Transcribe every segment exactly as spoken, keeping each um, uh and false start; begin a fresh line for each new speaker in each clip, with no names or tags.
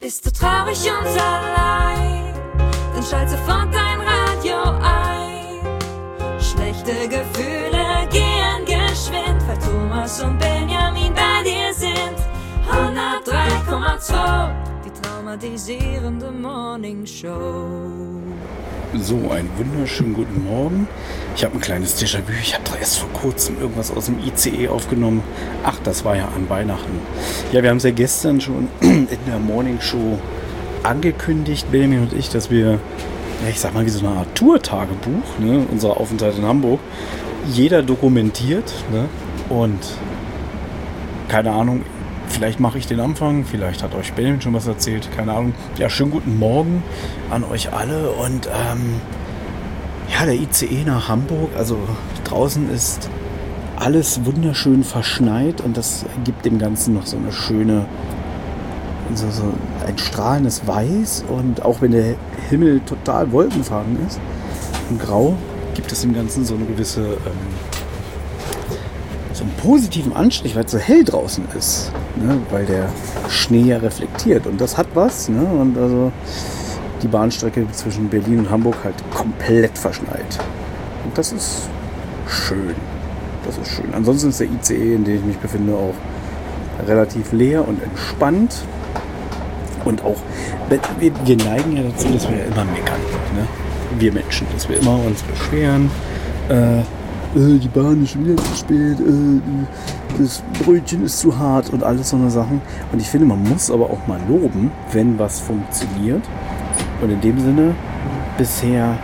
Bist du traurig und allein, dann schalt sofort dein Radio ein. Schlechte Gefühle gehen geschwind, weil Thomas und Benjamin bei dir sind. hundertdrei Komma zwei, die traumatisierende Morning Show.
So, einen wunderschönen guten Morgen. Ich habe ein kleines Déjà-vu. Ich habe doch erst vor kurzem irgendwas aus dem I C E aufgenommen. Ach, das war ja an Weihnachten. Ja, wir haben es ja gestern schon in der Morning Show angekündigt, Benjamin und ich, dass wir, ja, ich sag mal, wie so eine Art Tour-Tagebuch, ne, unser Aufenthalt in Hamburg, jeder dokumentiert, ne, und keine Ahnung, vielleicht mache ich den Anfang, vielleicht hat euch Benjamin schon was erzählt, keine Ahnung. Ja, schönen guten Morgen an euch alle und ähm, ja, der I C E nach Hamburg, also draußen ist alles wunderschön verschneit und das gibt dem Ganzen noch so eine schöne, so, so ein strahlendes Weiß, und auch wenn der Himmel total wolkenfarben ist und grau, gibt es dem Ganzen so eine gewisse ähm, so einen positiven Anstrich, weil es so hell draußen ist, ne? Weil der Schnee ja reflektiert und das hat was, ne? Und also die Bahnstrecke zwischen Berlin und Hamburg halt komplett verschneit und das ist schön, das ist schön. Ansonsten ist der I C E, in dem ich mich befinde, auch relativ leer und entspannt und auch, wir, wir neigen ja dazu, dass wir ja immer meckern, ne? Wir Menschen, dass wir immer uns beschweren, äh, die Bahn ist schon wieder zu spät, das Brötchen ist zu hart und alles so eine Sachen. Und ich finde, man muss aber auch mal loben, wenn was funktioniert. Und in dem Sinne, bisher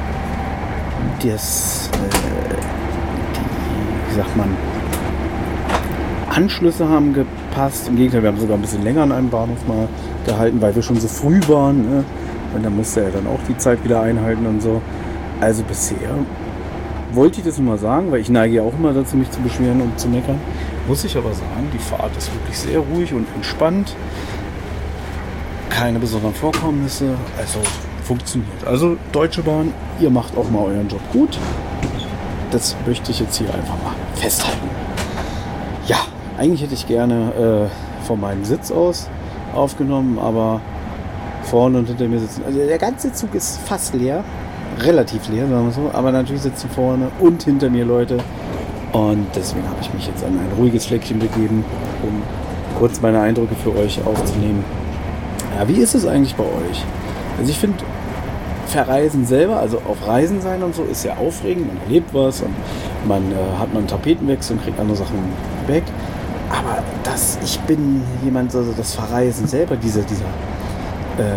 das, äh, die, wie sagt man, Anschlüsse haben gepasst. Im Gegenteil, wir haben sogar ein bisschen länger an einem Bahnhof mal gehalten, weil wir schon so früh waren, ne? Und dann musste er dann auch die Zeit wieder einhalten und so. Also bisher wollte ich das nur mal sagen, weil ich neige ja auch immer dazu, mich zu beschweren und zu meckern. Muss ich aber sagen, die Fahrt ist wirklich sehr ruhig und entspannt. Keine besonderen Vorkommnisse, also funktioniert. Also Deutsche Bahn, ihr macht auch mal euren Job gut. Das möchte ich jetzt hier einfach mal festhalten. Ja, eigentlich hätte ich gerne äh, von meinem Sitz aus aufgenommen, aber vorne und hinter mir sitzen. Also der ganze Zug ist fast leer. Relativ leer, sagen wir so, aber natürlich sitzen vorne und hinter mir Leute und deswegen habe ich mich jetzt an ein ruhiges Fleckchen begeben, um kurz meine Eindrücke für euch aufzunehmen. Ja, wie ist es eigentlich bei euch? Also ich finde, Verreisen selber, also auf Reisen sein und so, ist ja aufregend, man erlebt was und man äh, hat mal einen Tapetenwechsel und kriegt andere Sachen weg, aber das, ich bin jemand, also das Verreisen selber, dieser, dieser äh,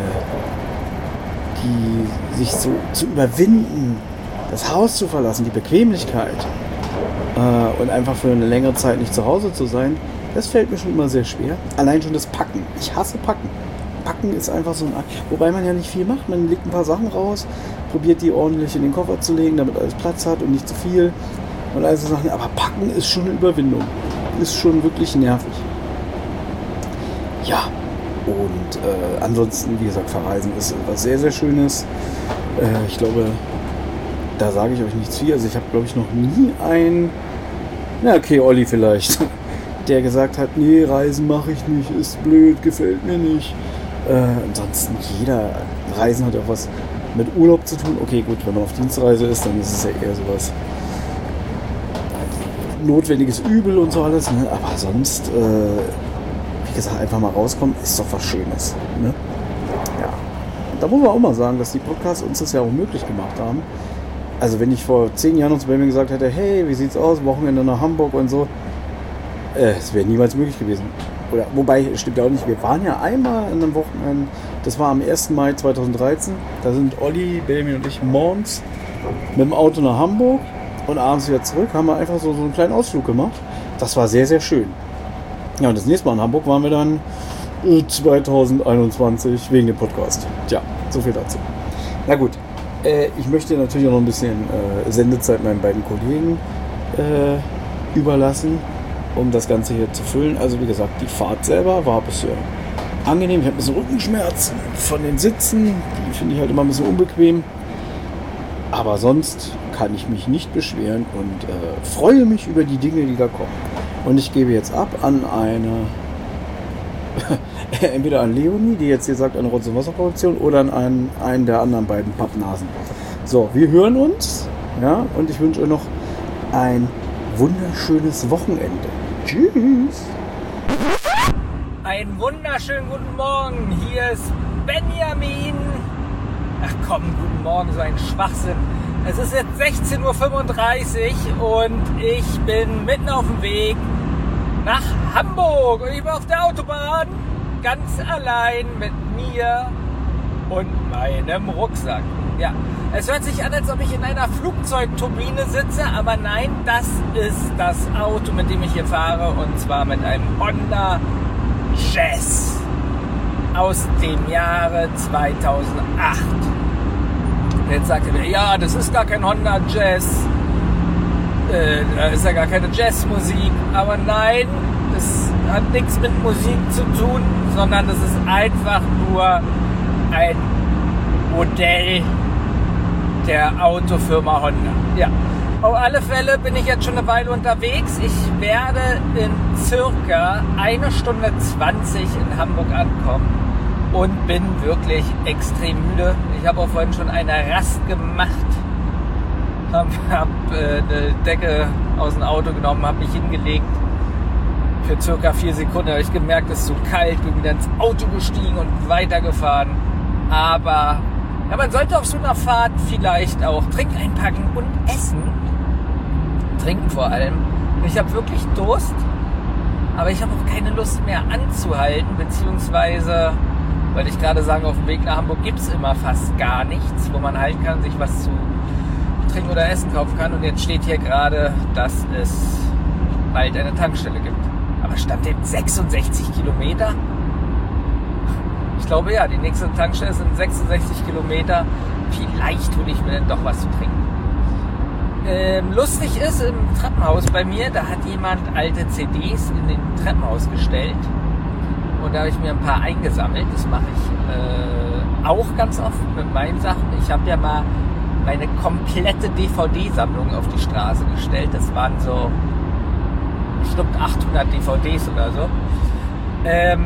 die sich so zu überwinden, das Haus zu verlassen, die Bequemlichkeit äh, und einfach für eine längere Zeit nicht zu Hause zu sein, das fällt mir schon immer sehr schwer. Allein schon das Packen. Ich hasse Packen. Packen ist einfach so ein... Wobei man ja nicht viel macht. Man legt ein paar Sachen raus, probiert die ordentlich in den Koffer zu legen, damit alles Platz hat und nicht zu viel. Und all so Sachen. Aber Packen ist schon eine Überwindung. Ist schon wirklich nervig. Ja. Und äh, ansonsten, wie gesagt, Verreisen ist etwas sehr, sehr Schönes. Äh, ich glaube, da sage ich euch nichts viel. Also ich habe, glaube ich, noch nie einen, na okay, Olli vielleicht, der gesagt hat, nee, Reisen mache ich nicht, ist blöd, gefällt mir nicht. Äh, ansonsten, jeder Reisen hat auch was mit Urlaub zu tun. Okay, gut, wenn man auf Dienstreise ist, dann ist es ja eher sowas notwendiges Übel und so alles. Ne? Aber sonst... Äh, gesagt, einfach mal rauskommen, ist doch was Schönes. Ne? Ja. Und da muss man auch mal sagen, dass die Podcasts uns das ja auch möglich gemacht haben. Also wenn ich vor zehn Jahren uns bei mir gesagt hätte, hey, wie sieht's aus, Wochenende nach Hamburg und so, äh, es wäre niemals möglich gewesen. Oder, wobei, stimmt ja auch nicht, wir waren ja einmal an einem Wochenende, das war am ersten Mai zweitausenddreizehn, da sind Olli, Benjamin und ich morgens mit dem Auto nach Hamburg und abends wieder zurück, haben wir einfach so, so einen kleinen Ausflug gemacht. Das war sehr, sehr schön. Ja, und das nächste Mal in Hamburg waren wir dann äh, zweitausendeinundzwanzig wegen dem Podcast. Tja, so viel dazu. Na gut, äh, ich möchte natürlich auch noch ein bisschen äh, Sendezeit meinen beiden Kollegen äh, überlassen, um das Ganze hier zu füllen. Also wie gesagt, die Fahrt selber war bisher angenehm. Ich habe ein bisschen Rückenschmerzen von den Sitzen. Die finde ich halt immer ein bisschen unbequem. Aber sonst kann ich mich nicht beschweren und äh, freue mich über die Dinge, die da kommen. Und ich gebe jetzt ab an eine Entweder an Leonie, die jetzt hier sagt, eine Rotz- und Wasserproduktion, oder an einen, einen der anderen beiden Pappnasen. So, wir hören uns, ja, und ich wünsche euch noch ein wunderschönes Wochenende. Tschüss!
Einen wunderschönen guten Morgen, hier ist Benjamin. Ach komm, guten Morgen, so ein Schwachsinn. Es ist jetzt sechzehn Uhr fünfunddreißig und ich bin mitten auf dem Weg nach Hamburg. Und ich bin auf der Autobahn ganz allein mit mir und meinem Rucksack. Ja, es hört sich an, als ob ich in einer Flugzeugturbine sitze, aber nein, das ist das Auto, mit dem ich hier fahre, und zwar mit einem Honda Jazz aus dem Jahre zweitausendacht. Jetzt sagt er mir, ja, das ist gar kein Honda Jazz, äh, da ist ja gar keine Jazzmusik, aber nein, das hat nichts mit Musik zu tun, sondern das ist einfach nur ein Modell der Autofirma Honda. Ja, auf alle Fälle bin ich jetzt schon eine Weile unterwegs. Ich werde in circa eine Stunde zwanzig in Hamburg ankommen und bin wirklich extrem müde. Ich habe auch vorhin schon eine Rast gemacht, habe hab, äh, eine Decke aus dem Auto genommen, habe mich hingelegt. Für circa vier Sekunden habe ich gemerkt, es ist so kalt, bin wieder ins Auto gestiegen und weitergefahren. Aber ja, man sollte auf so einer Fahrt vielleicht auch Trink einpacken und essen. Trinken vor allem. Ich habe wirklich Durst, aber ich habe auch keine Lust mehr anzuhalten, beziehungsweise, wollte ich gerade sagen, auf dem Weg nach Hamburg gibt es immer fast gar nichts, wo man halten kann, sich was zu trinken oder essen kaufen kann. Und jetzt steht hier gerade, dass es bald eine Tankstelle gibt. Aber stand jetzt sechsundsechzig Kilometer? Ich glaube ja, die nächste Tankstelle sind sechsundsechzig Kilometer. Vielleicht hole ich mir dann doch was zu trinken. Ähm, lustig ist, im Treppenhaus bei mir, da hat jemand alte C Ds in den Treppenhaus gestellt. Und da habe ich mir ein paar eingesammelt. Das mache ich äh, auch ganz oft mit meinen Sachen. Ich habe ja mal meine komplette D V D-Sammlung auf die Straße gestellt. Das waren so bestimmt achthundert D V Ds oder so. Ähm,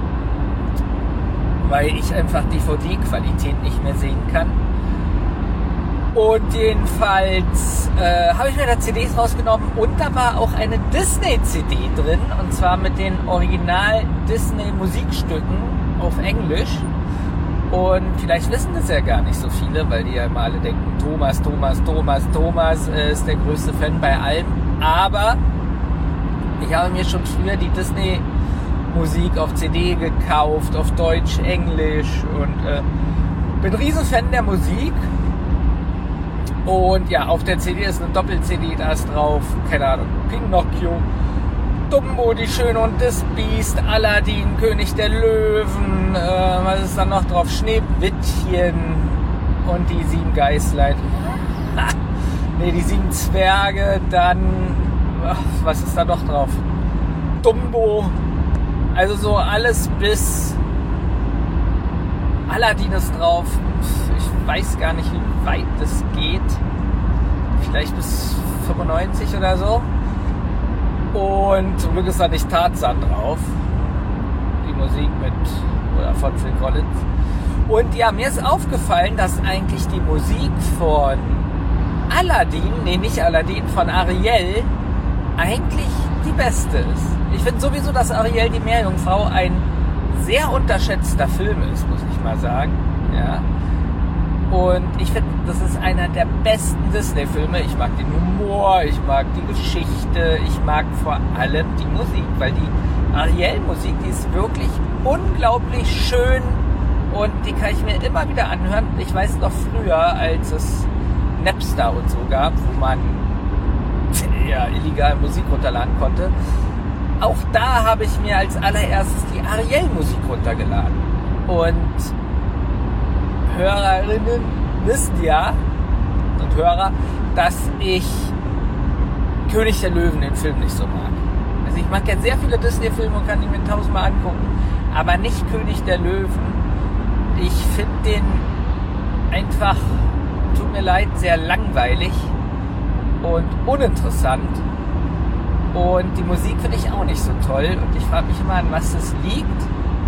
weil ich einfach D V D-Qualität nicht mehr sehen kann. Und jedenfalls äh, habe ich mir da C Ds rausgenommen und da war auch eine Disney-C D drin, und zwar mit den Original-Disney-Musikstücken auf Englisch. Und vielleicht wissen das ja gar nicht so viele, weil die ja immer alle denken, Thomas, Thomas, Thomas, Thomas äh, ist der größte Fan bei allem. Aber ich habe mir schon früher die Disney-Musik auf C D gekauft, auf Deutsch, Englisch, und äh, bin ein Riesenfan der Musik. Und ja, auf der C D ist eine Doppel-C D, da ist drauf, keine Ahnung, Pinocchio, Dumbo, die Schöne und das Biest, Aladdin, König der Löwen, äh, was ist da noch drauf? Schneewittchen und die sieben Geißlein. Ne, die sieben Zwerge, dann, ach, was ist da noch drauf? Dumbo, also so alles bis Aladdin ist drauf. Ich weiß gar nicht, wie weit das geht. Vielleicht bis fünfundneunzig oder so. Und zum Glück ist da nicht Tarzan drauf. Die Musik mit, oder von Phil Collins. Und ja, mir ist aufgefallen, dass eigentlich die Musik von Aladdin, nee, nicht Aladdin, von Ariel eigentlich die beste ist. Ich finde sowieso, dass Ariel die Meerjungfrau ein sehr unterschätzter Film ist, muss ich mal sagen. Ja. Und ich finde, das ist einer der besten Disney-Filme. Ich mag den Humor, ich mag die Geschichte, ich mag vor allem die Musik, weil die Ariel-Musik, die ist wirklich unglaublich schön und die kann ich mir immer wieder anhören. Ich weiß noch früher, als es Napster und so gab, wo man ja, illegal Musik runterladen konnte. Auch da habe ich mir als allererstes die Ariel-Musik runtergeladen. Und Hörerinnen wissen ja, und Hörer, dass ich König der Löwen, den Film, nicht so mag. Also ich mag ja sehr viele Disney-Filme und kann die mir tausendmal angucken, aber nicht König der Löwen. Ich finde den einfach, tut mir leid, sehr langweilig und uninteressant. Und die Musik finde ich auch nicht so toll. Und ich frage mich immer, an was das liegt.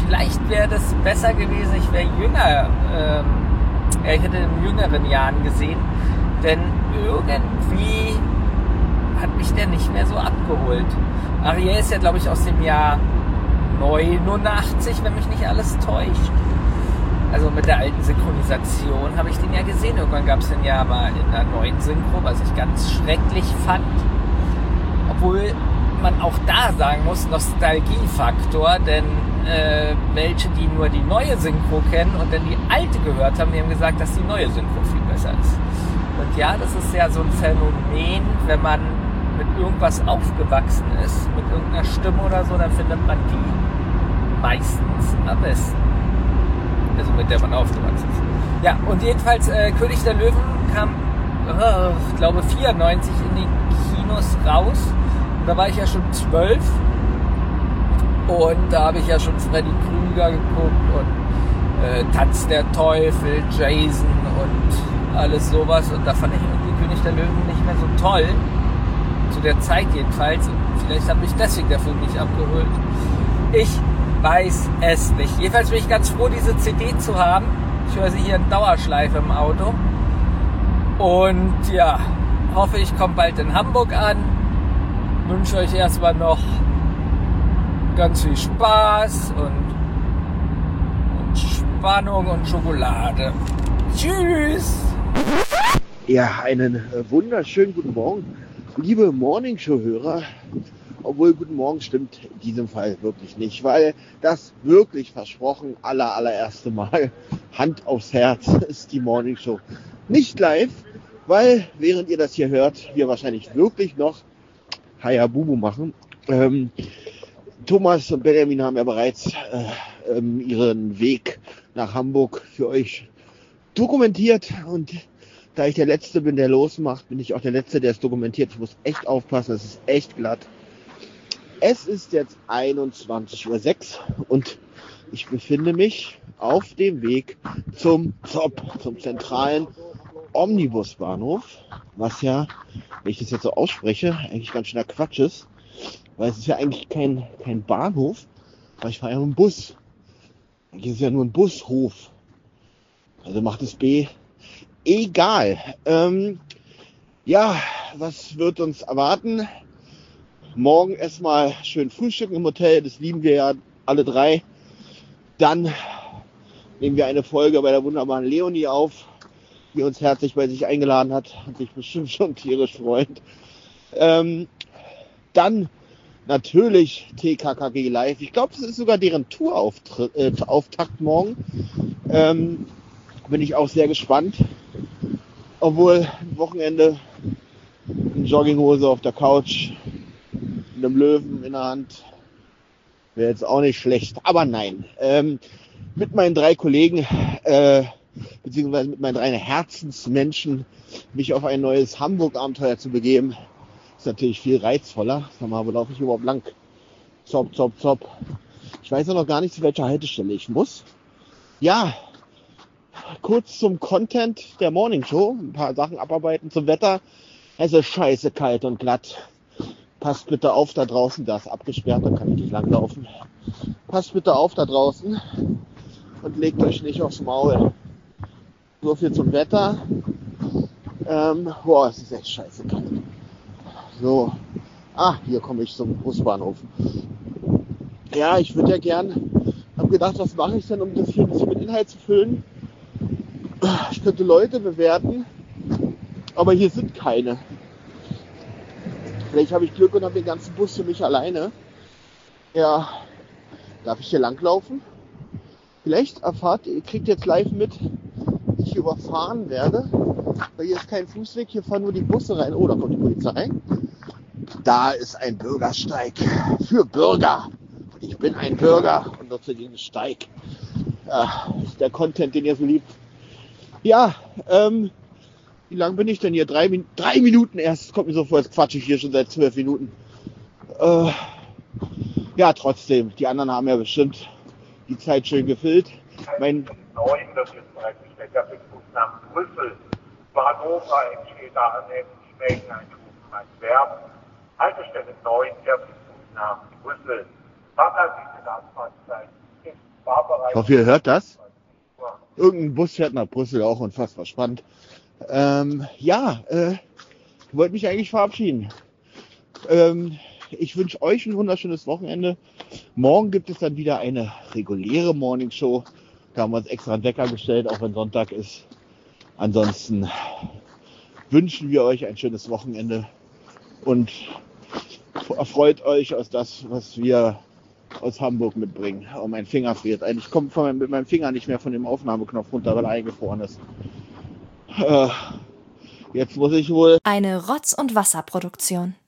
vielleicht wäre das besser gewesen, ich wäre jünger, ähm, ich hätte in jüngeren Jahren gesehen, denn irgendwie hat mich der nicht mehr so abgeholt. Ariel ist ja, glaube ich, aus dem Jahr neunundachtzig, wenn mich nicht alles täuscht. Also mit der alten Synchronisation habe ich den ja gesehen. Irgendwann gab es den ja mal in einer neuen Synchro, was ich ganz schrecklich fand. Obwohl man auch da sagen muss, Nostalgiefaktor, denn äh, welche, die nur die neue Synchro kennen und dann die alte gehört haben, die haben gesagt, dass die neue Synchro viel besser ist. Und ja, das ist ja so ein Phänomen, wenn man mit irgendwas aufgewachsen ist, mit irgendeiner Stimme oder so, dann findet man die meistens am besten. Also mit der man aufgewachsen ist. Ja, und jedenfalls äh, König der Löwen kam, oh, ich glaube, vierundneunzig in den Kinos raus. Und da war ich ja schon zwölf. Und da habe ich ja schon Freddy Krüger geguckt und äh, Tanz der Teufel, Jason und alles sowas. Und da fand ich irgendwie König der Löwen nicht mehr so toll. Zu der Zeit jedenfalls. Und vielleicht hat mich deswegen der Film nicht abgeholt. Ich weiß es nicht. Jedenfalls bin ich ganz froh, diese C D zu haben. Ich höre sie hier in Dauerschleife im Auto. Und ja, hoffe, ich komme bald in Hamburg an. Wünsche euch erstmal noch ganz viel Spaß und, und Spannung und Schokolade. Tschüss!
Ja, einen wunderschönen guten Morgen, liebe Morningshow-Hörer. Obwohl, guten Morgen stimmt in diesem Fall wirklich nicht, weil das wirklich versprochen aller, allererste Mal, Hand aufs Herz, ist die Morningshow nicht live, weil während ihr das hier hört, wir wahrscheinlich wirklich noch Hayabubu machen. Ähm, Thomas und Benjamin haben ja bereits äh, ähm, ihren Weg nach Hamburg für euch dokumentiert und da ich der Letzte bin, der losmacht, bin ich auch der Letzte, der es dokumentiert. Ich muss echt aufpassen, es ist echt glatt. Es ist jetzt einundzwanzig Uhr sechs und ich befinde mich auf dem Weg zum Z O P, zum zentralen Omnibusbahnhof, was ja, wenn ich das jetzt so ausspreche, eigentlich ganz schöner Quatsch ist, weil es ist ja eigentlich kein, kein Bahnhof, weil ich fahre ja nur einen Bus. Hier ist ja nur ein Bushof. Also macht es B egal. Ähm, ja, was wird uns erwarten? Morgen erstmal schön frühstücken im Hotel, das lieben wir ja alle drei. Dann nehmen wir eine Folge bei der wunderbaren Leonie auf, die uns herzlich bei sich eingeladen hat und sich bestimmt schon tierisch freut. Ähm, dann natürlich T K K G Live. Ich glaube, es ist sogar deren Tourauftakt äh, Auftakt morgen. Ähm, bin ich auch sehr gespannt. Obwohl, am Wochenende in Jogginghose auf der Couch, mit einem Löwen in der Hand, wäre jetzt auch nicht schlecht. Aber nein, ähm, mit meinen drei Kollegen, äh, beziehungsweise mit meinen drei Herzensmenschen, mich auf ein neues Hamburg-Abenteuer zu begeben, ist natürlich viel reizvoller. Sag mal, wo laufe ich überhaupt lang? Zop, zop, zop. Ich weiß auch noch gar nicht, zu welcher Haltestelle ich muss. Ja, kurz zum Content der Morning Show. Ein paar Sachen abarbeiten zum Wetter. Es ist scheiße kalt und glatt. Passt bitte auf da draußen. Da ist abgesperrt, da kann ich nicht langlaufen. Passt bitte auf da draußen und legt euch nicht aufs Maul. So viel zum Wetter. Ähm, boah, es ist echt scheiße kalt. So. Ah, hier komme ich zum Busbahnhof. Ja, ich würde ja gern, habe gedacht, was mache ich denn, um das hier ein bisschen mit Inhalt zu füllen? Ich könnte Leute bewerten, aber hier sind keine. Vielleicht habe ich Glück und habe den ganzen Bus für mich alleine. Ja, darf ich hier langlaufen? Vielleicht erfahrt ihr, kriegt jetzt live mit, dass ich überfahren werde. Weil hier ist kein Fußweg, hier fahren nur die Busse rein. Oh, da kommt die Polizei. Da ist ein Bürgersteig für Bürger. Und ich bin ein Bürger und nutze diesen Steig. Ja, ist der Content, den ihr so liebt. Ja, ähm, wie lang bin ich denn hier? Drei, Min- drei Minuten erst. Das kommt mir so vor, als quatsche ich hier schon seit zwölf Minuten. Äh, ja, trotzdem. Die anderen haben ja bestimmt die Zeit schön gefüllt. Mein
neun, das ist bereitgestellt, der Busnamen Brüssel. Bahnhof entsteht da an den Schmägen einstufen als Verb. Haltestelle neun, der Busnamen Brüssel. Standardliche Anfahrtszeit ist Barbereich.
Ich hoffe, ihr hört das. Irgendein Bus fährt nach Brüssel, auch unfassbar spannend. Ähm, ja, äh, ich wollte mich eigentlich verabschieden. Ähm, ich wünsche euch ein wunderschönes Wochenende. Morgen gibt es dann wieder eine reguläre Morningshow. Da haben wir uns extra einen Wecker gestellt, auch wenn Sonntag ist. Ansonsten wünschen wir euch ein schönes Wochenende und erfreut euch aus das, was wir aus Hamburg mitbringen. Oh, mein Finger friert. Eigentlich kommt von, mit meinem Finger nicht mehr von dem Aufnahmeknopf runter, weil er eingefroren ist. Äh, jetzt muss ich wohl...
Eine Rotz- und Wasserproduktion.